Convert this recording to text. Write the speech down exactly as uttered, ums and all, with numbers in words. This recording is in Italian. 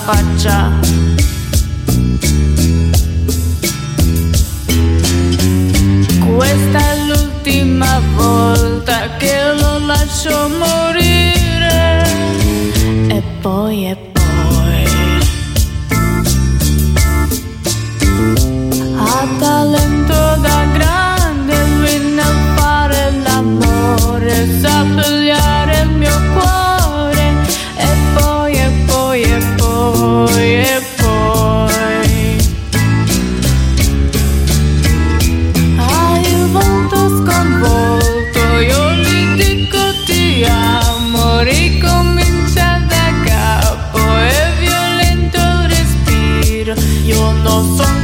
faccia. Questa è l'ultima volta che lo lascio morire. E poi e poi ha talento da grande lui nel fare l'amore, sa pigliare il mio cuore. E poi e poi e poi e poi ha il volto sconvolto, io gli dico ti amo, ricomincia da capo, è violento il respiro, io non sono